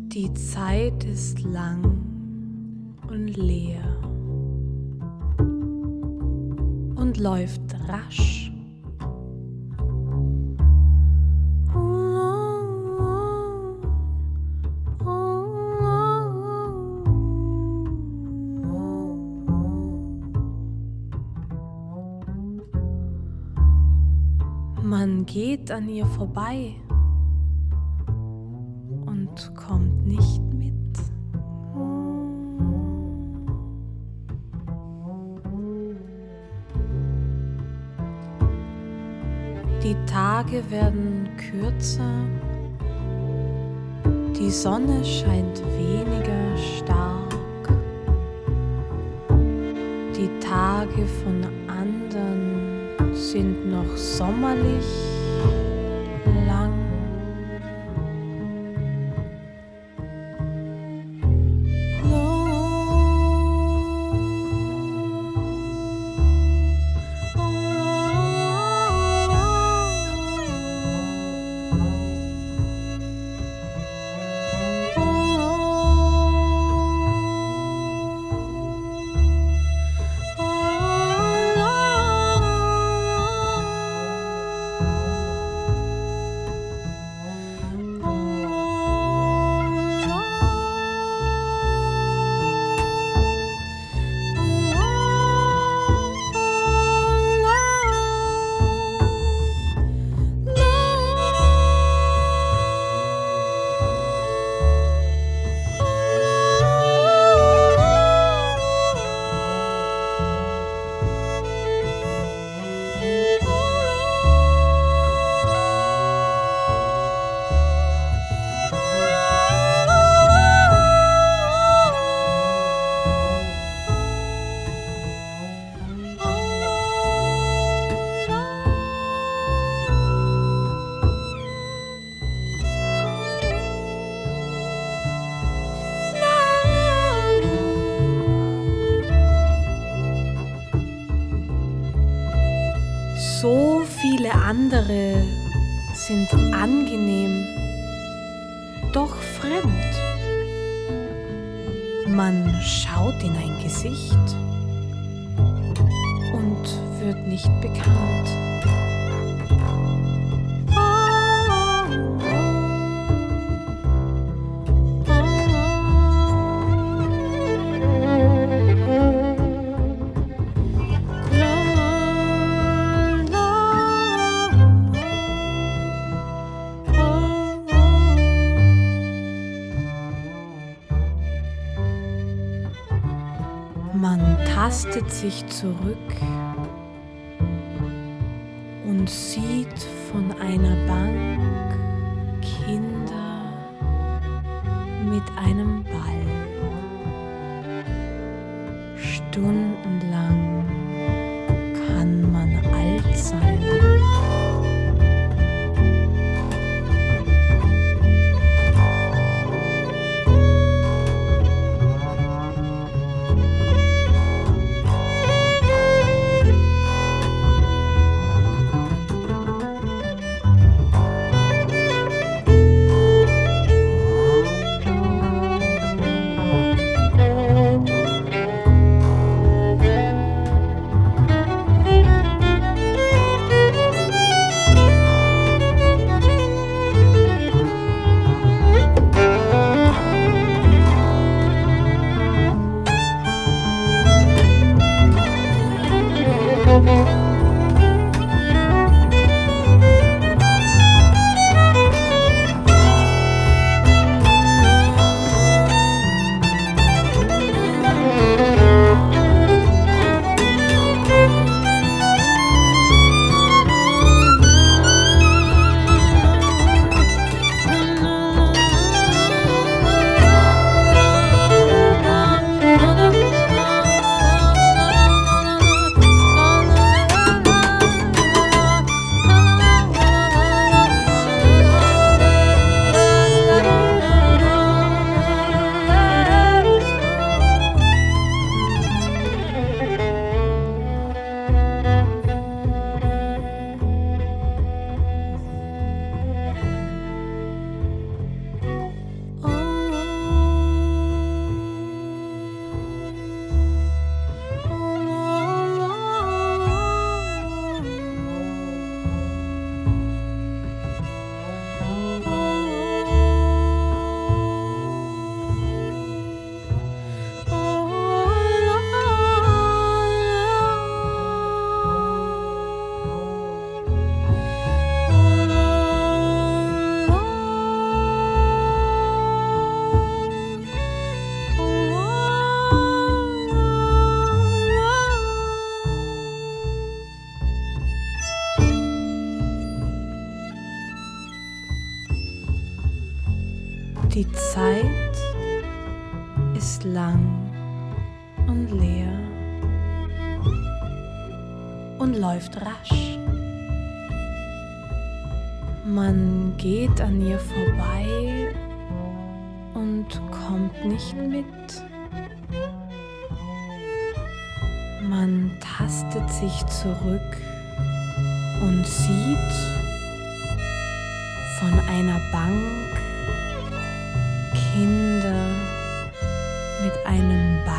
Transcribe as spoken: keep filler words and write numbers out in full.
Die Zeit ist lang und leer und läuft rasch. Man geht an ihr vorbei und kommt nicht mit. Die Tage werden kürzer, die Sonne scheint weniger stark, die Tage von anderen sind noch sommerlich lang. So viele andere sind angenehm, doch fremd. Man schaut in ein Gesicht und wird nicht bekannt. Man tastet sich zurück und sieht von einer Bank Kinder mit einem Ball. Stundenlang kann man alt sein. Die Zeit ist lang und leer und läuft rasch. Man geht an ihr vorbei und kommt nicht mit. Man tastet sich zurück und sieht von einer Bank Kinder mit einem Ball